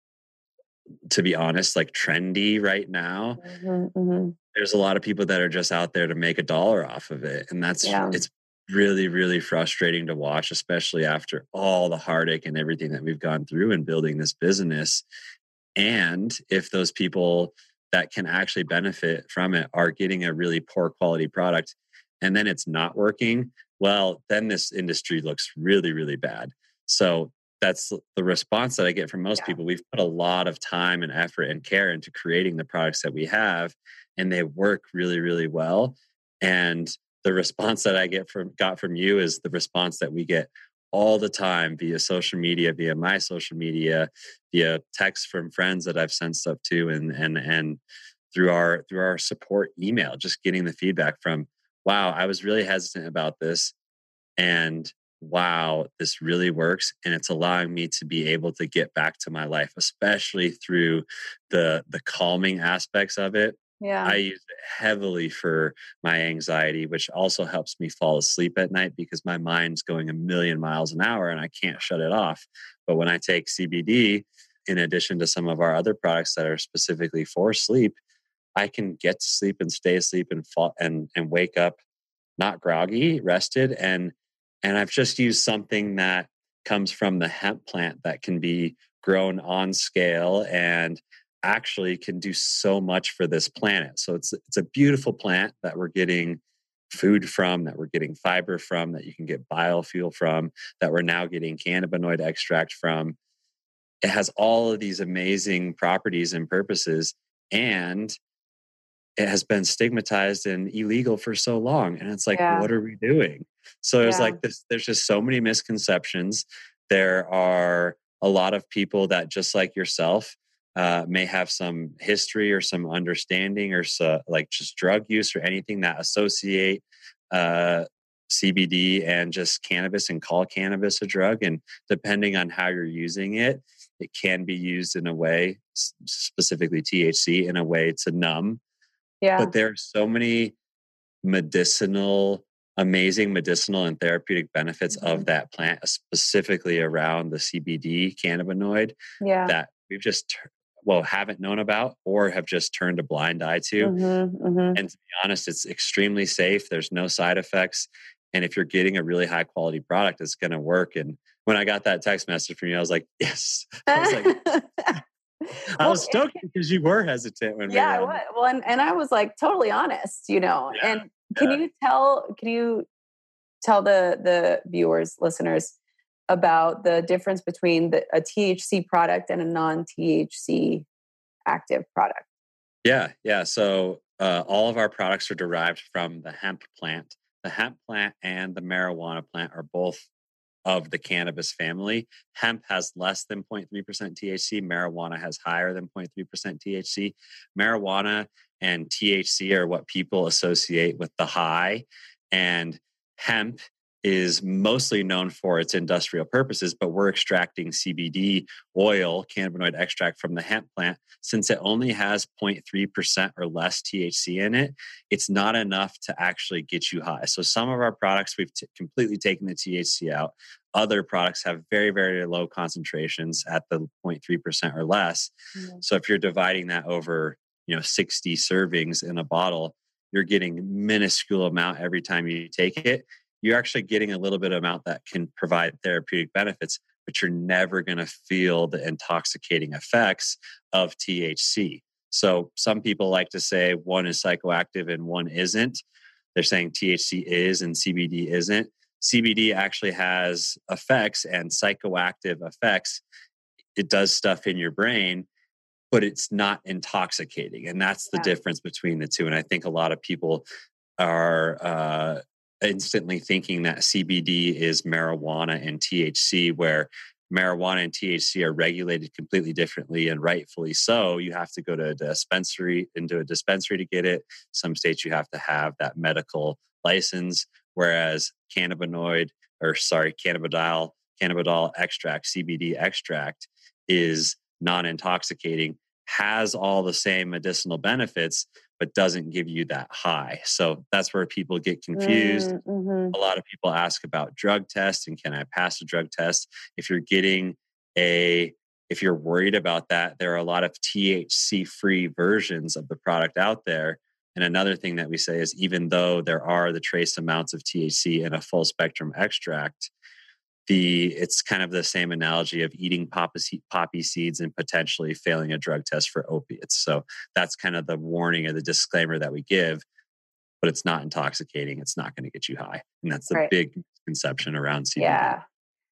to be honest, like trendy right now. Mm-hmm, mm-hmm. There's a lot of people that are just out there to make a dollar off of it. And that's, yeah. it's really, really frustrating to watch, especially after all the heartache and everything that we've gone through in building this business. And if those people that can actually benefit from it are getting a really poor quality product and then it's not working, well, then this industry looks really, really bad. So that's the response that I get from most yeah. people. We've put a lot of time and effort and care into creating the products that we have, and they work really, really well. And the response that I get from got from you is the response that we get all the time via social media, via my social media, via text from friends that I've sent stuff to, and and and through our through our support email, just getting the feedback from, wow, I was really hesitant about this, and wow, this really works. And it's allowing me to be able to get back to my life, especially through the the calming aspects of it. Yeah. I use it heavily for my anxiety, which also helps me fall asleep at night because my mind's going a million miles an hour and I can't shut it off. But when I take C B D, in addition to some of our other products that are specifically for sleep, I can get to sleep and stay asleep and fall and, and wake up not groggy, rested. And And I've just used something that comes from the hemp plant that can be grown on scale and actually can do so much for this planet. So it's it's a beautiful plant that we're getting food from, that we're getting fiber from, that you can get biofuel from, that we're now getting cannabinoid extract from. It has all of these amazing properties and purposes. And it has been stigmatized and illegal for so long. And it's like, Yeah. what are we doing? So it's Yeah. like this, there's just so many misconceptions. There are a lot of people that, just like yourself, uh, may have some history or some understanding or so, like just drug use or anything that associate uh, C B D and just cannabis and call cannabis a drug. And depending on how you're using it, it can be used in a way, specifically T H C, in a way to numb. Yeah. But there are so many medicinal, amazing medicinal and therapeutic benefits Mhm. of that plant, specifically around the C B D cannabinoid, Yeah. that we've just, well, haven't known about or have just turned a blind eye to. Mm-hmm, mm-hmm. And to be honest, it's extremely safe. There's no side effects. And if you're getting a really high quality product, it's going to work. And when I got that text message from you, I was like, yes. I was like, I Well, was stoked because you were hesitant when yeah, we I were on was. Well, and, and I was like totally honest, you know. Yeah, And can yeah. you tell? Can you tell the the viewers, listeners, about the difference between the, a T H C product and a non T H C active product? Yeah, yeah. So uh, all of our products are derived from the hemp plant. The hemp plant and the marijuana plant are both of the cannabis family. Hemp has less than zero point three percent T H C. Marijuana has higher than zero point three percent T H C. Marijuana and T H C are what people associate with the high. And hemp is mostly known for its industrial purposes, but we're extracting C B D oil, cannabinoid extract from the hemp plant. Since it only has zero point three percent or less T H C in it, it's not enough to actually get you high. So some of our products, we've t- completely taken the T H C out. Other products have very, very low concentrations at the zero point three percent or less. Mm-hmm. So if you're dividing that over, you know, sixty servings in a bottle, you're getting minuscule amount every time you take it. You're actually getting a little bit of amount that can provide therapeutic benefits, but you're never going to feel the intoxicating effects of T H C. So some people like to say one is psychoactive and one isn't. They're saying T H C is and C B D isn't. C B D actually has effects and psychoactive effects. It does stuff in your brain, but it's not intoxicating. And that's the Yeah. difference between the two. And I think a lot of people are uh, instantly thinking that C B D is marijuana and T H C, where marijuana and T H C are regulated completely differently, and rightfully so. You have to go to a dispensary, into a dispensary to get it. Some states you have to have that medical license, whereas cannabinoid, or sorry, cannabidiol, cannabidiol extract, C B D extract, is non-intoxicating, has all the same medicinal benefits, but doesn't give you that high. So that's where people get confused. Mm-hmm. A lot of people ask about drug tests and can I pass a drug test? If you're getting a, if you're worried about that, there are a lot of T H C free versions of the product out there. And another thing that we say is, even though there are the trace amounts of T H C in a full spectrum extract, the it's kind of the same analogy of eating poppy, poppy seeds and potentially failing a drug test for opiates. So that's kind of the warning or the disclaimer that we give, but it's not intoxicating. It's not going to get you high. And that's the Right. big conception around C B D. Yeah.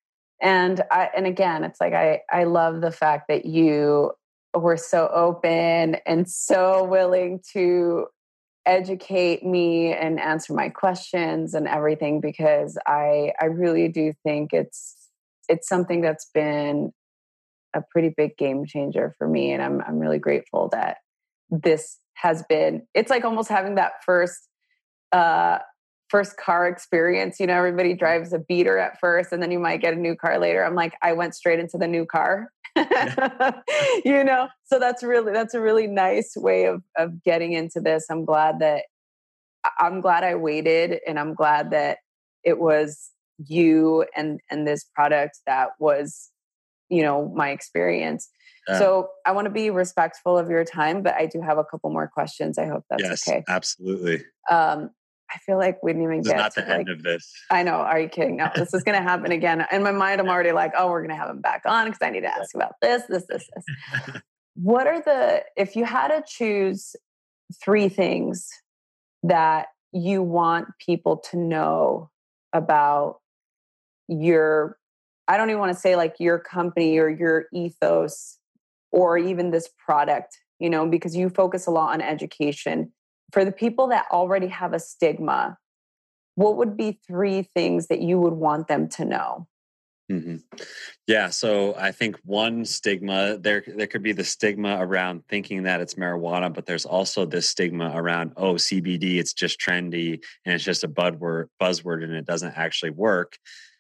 And I, and again, it's like, I, I love the fact that you were so open and so willing to educate me and answer my questions and everything, because I, I really do think it's, it's something that's been a pretty big game changer for me. And I'm, I'm really grateful that this has been, it's like almost having that first, uh, first car experience. You know, everybody drives a beater at first and then you might get a new car later. I'm like, I went straight into the new car, you know? So that's really, that's a really nice way of, of getting into this. I'm glad that I'm glad I waited, and I'm glad that it was you and, and this product that was, you know, my experience. Yeah. So I want to be respectful of your time, but I do have a couple more questions. I hope that's yes, okay. Absolutely. Um, I feel like we didn't even This is get not to the like, end of this. I know. Are you kidding? No, this is going to happen again. In my mind, I'm already like, oh, we're going to have him back on because I need to ask about this, this, this, this. What are the, if you had to choose three things that you want people to know about your, I don't even want to say like your company or your ethos or even this product, you know, because you focus a lot on education. for the people that already have a stigma, what would be three things that you would want them to know? Mm-hmm. Yeah, so I think one stigma there there could be the stigma around thinking that it's marijuana, but there's also this stigma around, oh, C B D, it's just trendy and it's just a buzzword buzzword and it doesn't actually work.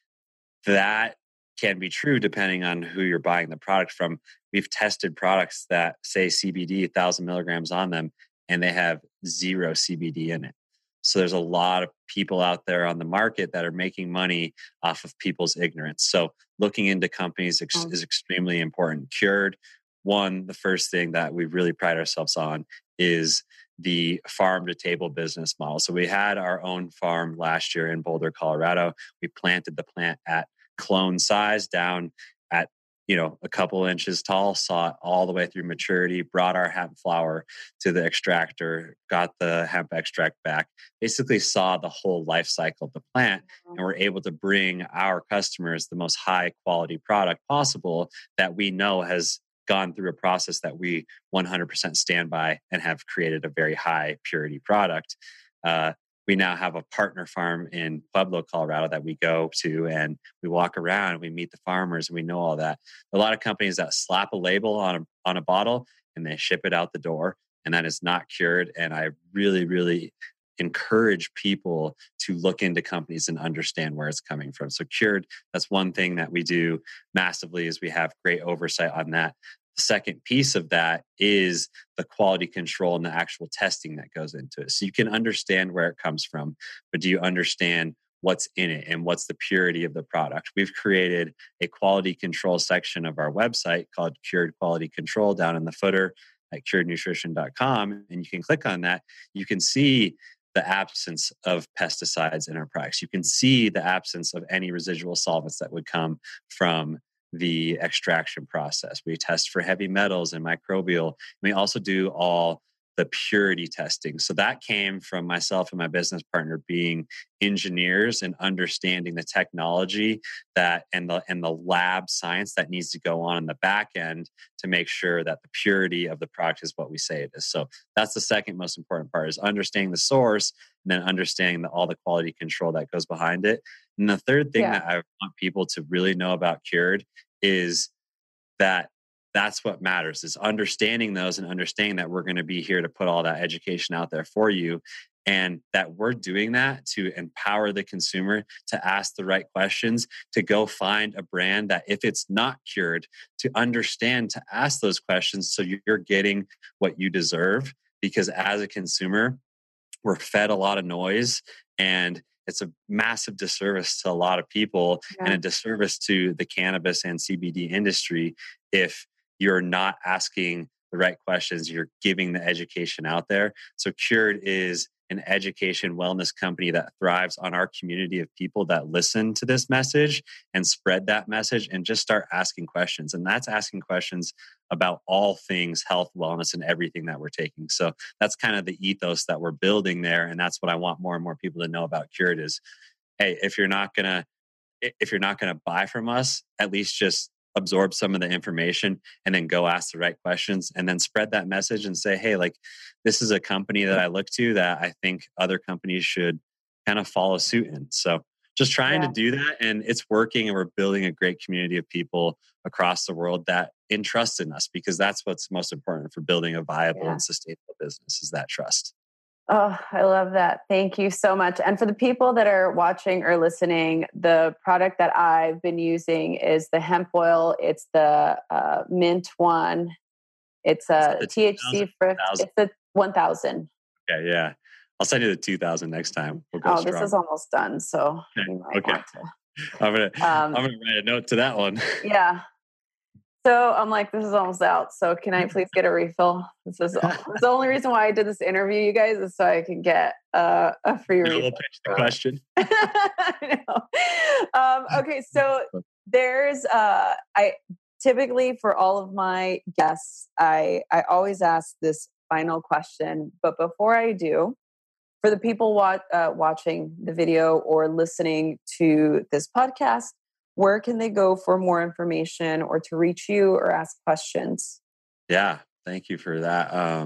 That can be true depending on who you're buying the product from. We've tested products that say C B D, one thousand milligrams on them, and they have zero C B D in it. So there's a lot of people out there on the market that are making money off of people's ignorance. So looking into companies ex- is extremely important. Cured, one, the first thing that we really pride ourselves on is the farm to table business model. So we had our own farm last year in Boulder, Colorado. We planted the plant at clone size down at, you know, a couple inches tall, saw it all the way through maturity, brought our hemp flower to the extractor, got the hemp extract back, basically saw the whole life cycle of the plant, and we're able to bring our customers the most high quality product possible that we know has gone through a process that we one hundred percent stand by and have created a very high purity product. Uh, we now have a partner farm in Pueblo, Colorado that we go to, and we walk around and we meet the farmers and we know all that. A lot of companies that slap a label on a, on a bottle and they ship it out the door, and that is not cured. And I really, really encourage people to look into companies and understand where it's coming from. So cured, that's one thing that we do massively, is we have great oversight on that. The second piece of that is the quality control and the actual testing that goes into it. So you can understand where it comes from, but do you understand what's in it and what's the purity of the product? We've created a quality control section of our website called Cured Quality Control down in the footer at cured nutrition dot com. And you can click on that. You can see the absence of pesticides in our products. You can see the absence of any residual solvents that would come from the extraction process. We test for heavy metals and microbial. We also do all the purity testing. So that came from myself and my business partner being engineers and understanding the technology that and the and the lab science that needs to go on in the back end to make sure that the purity of the product is what we say it is. So that's the second most important part, is understanding the source and then understanding the, all the quality control that goes behind it. And the third thing yeah. that I want people to really know about Cured is that that's what matters, is understanding those and understanding that we're going to be here to put all that education out there for you, and that we're doing that to empower the consumer to ask the right questions, to go find a brand that, if it's not cured, to understand to ask those questions so you're getting what you deserve. Because as a consumer, we're fed a lot of noise, and it's a massive disservice to a lot of people yeah. and a disservice to the cannabis and C B D industry if you're not asking the right questions, you're giving the education out there. So Cured is an education wellness company that thrives on our community of people that listen to this message and spread that message and just start asking questions. And that's asking questions about all things health, wellness, and everything that we're taking. So that's kind of the ethos that we're building there. And that's what I want more and more people to know about Cured is, hey, if you're not gonna, if you're not gonna buy from us, at least just absorb some of the information and then go ask the right questions and then spread that message and say, hey, like, this is a company that I look to that I think other companies should kind of follow suit in. So just trying yeah. to do that, and it's working, and we're building a great community of people across the world that entrust in us, because that's what's most important for building a viable yeah. and sustainable business, is that trust. Oh, I love that. Thank you so much. And for the people that are watching or listening, the product that I've been using is the hemp oil. It's the uh, mint one. It's a T H C free. It's the one thousand. Okay, yeah. I'll send you the two thousand next time. We'll go oh, strong. This is almost done, so okay. you might okay. want to. I'm gonna, um, I'm gonna write a note to that one. Yeah. So I'm like, this is almost out. So can I please get a refill? This is this is the only reason why I did this interview, you guys, is so I can get uh, a free refill. We'll pitch the question. I know. Um, okay, so there's uh, I typically, for all of my guests, I I always ask this final question. But before I do, for the people wa- uh, watching the video or listening to this podcast, where can they go for more information or to reach you or ask questions? Yeah, thank you for that. Um,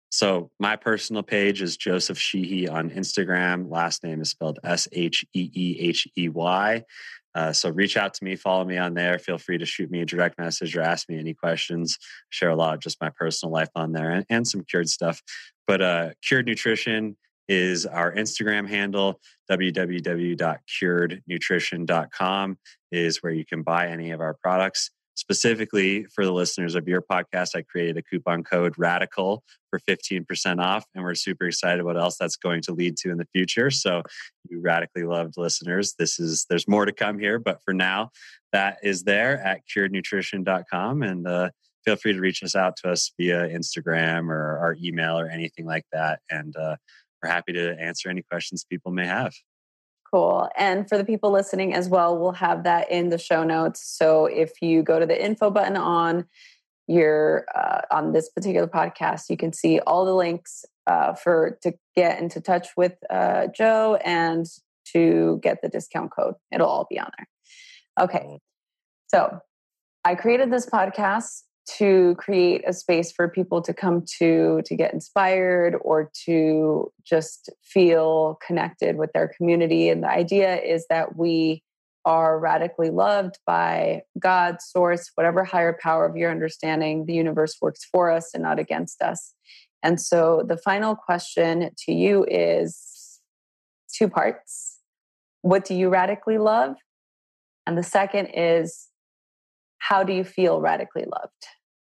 So my personal page is Joseph Sheehy on Instagram. Last name is spelled S H E E H E Y. Uh, so reach out to me, follow me on there. Feel free to shoot me a direct message or ask me any questions. Share a lot of just my personal life on there and, and some Cured stuff. But uh, Cured Nutrition is our Instagram handle. w w w dot cured nutrition dot com is where you can buy any of our products. Specifically for the listeners of your podcast, I created a coupon code RADICAL for fifteen percent off. And we're super excited what else that's going to lead to in the future. So you radically loved listeners, this is, there's more to come here. But for now, that is there at cured nutrition dot com. And uh, feel free to reach us out to us via Instagram or our email or anything like that. And uh, we're happy to answer any questions people may have. Cool. And for the people listening as well, we'll have that in the show notes. So if you go to the info button on your uh, on this particular podcast, you can see all the links uh, for to get into touch with uh, Joe and to get the discount code. It'll all be on there. Okay. So I created this podcast to create a space for people to come to, to get inspired or to just feel connected with their community. And the idea is that we are radically loved by God, source, whatever higher power of your understanding. The universe works for us and not against us. And so the final question to you is two parts. What do you radically love? And the second is, how do you feel radically loved?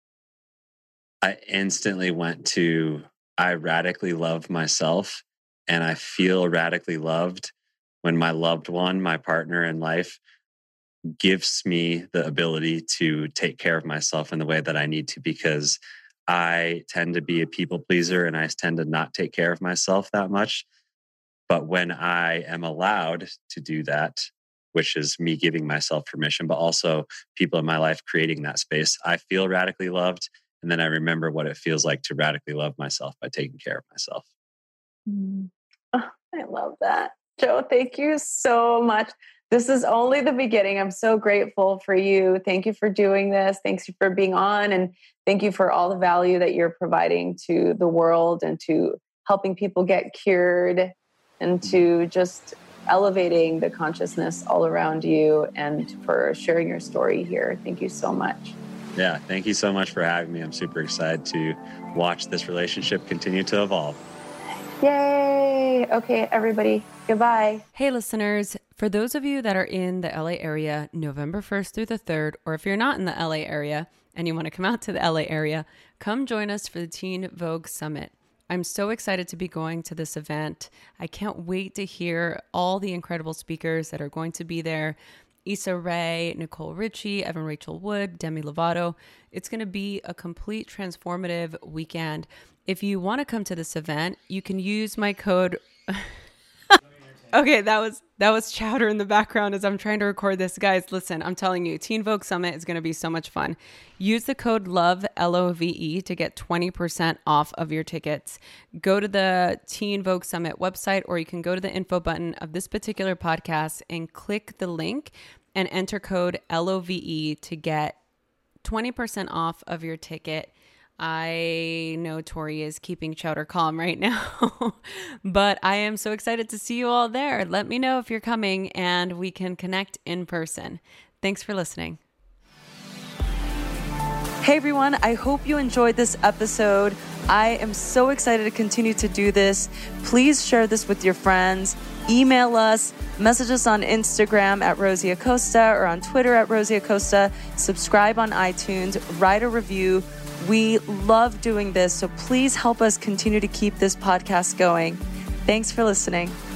I instantly went to, I radically love myself, and I feel radically loved when my loved one, my partner in life, gives me the ability to take care of myself in the way that I need to, because I tend to be a people pleaser and I tend to not take care of myself that much. But when I am allowed to do that, which is me giving myself permission, but also people in my life creating that space, I feel radically loved. And then I remember what it feels like to radically love myself by taking care of myself. Mm. Oh, I love that. Joe, thank you so much. This is only the beginning. I'm so grateful for you. Thank you for doing this. Thanks for being on. And thank you for all the value that you're providing to the world and to helping people get cured and to just elevating the consciousness all around you and for sharing your story here. Thank you so much. Yeah, thank you so much for having me. I'm super excited to watch this relationship continue to evolve. Yay! Okay, everybody, goodbye. Hey, listeners. For those of you that are in the L A area, November first through the third, or if you're not in the L A area and you want to come out to the L A area, come join us for the Teen Vogue Summit. I'm so excited to be going to this event. I can't wait to hear all the incredible speakers that are going to be there. Issa Rae, Nicole Richie, Evan Rachel Wood, Demi Lovato. It's going to be a complete transformative weekend. If you want to come to this event, you can use my code. Okay, that was that was chowder in the background as I'm trying to record this. Guys, listen, I'm telling you, Teen Vogue Summit is going to be so much fun. Use the code LOVE, L O V E, to get twenty percent off of your tickets. Go to the Teen Vogue Summit website, or you can go to the info button of this particular podcast and click the link and enter code L O V E to get twenty percent off of your ticket. I know Tori is keeping chowder calm right now, but I am so excited to see you all there. Let me know if you're coming and we can connect in person. Thanks for listening. Hey everyone, I hope you enjoyed this episode. I am so excited to continue to do this. Please share this with your friends. Email us, message us on Instagram at Rosie Acosta or on Twitter at Rosie Acosta. Subscribe on iTunes, write a review. We love doing this, so please help us continue to keep this podcast going. Thanks for listening.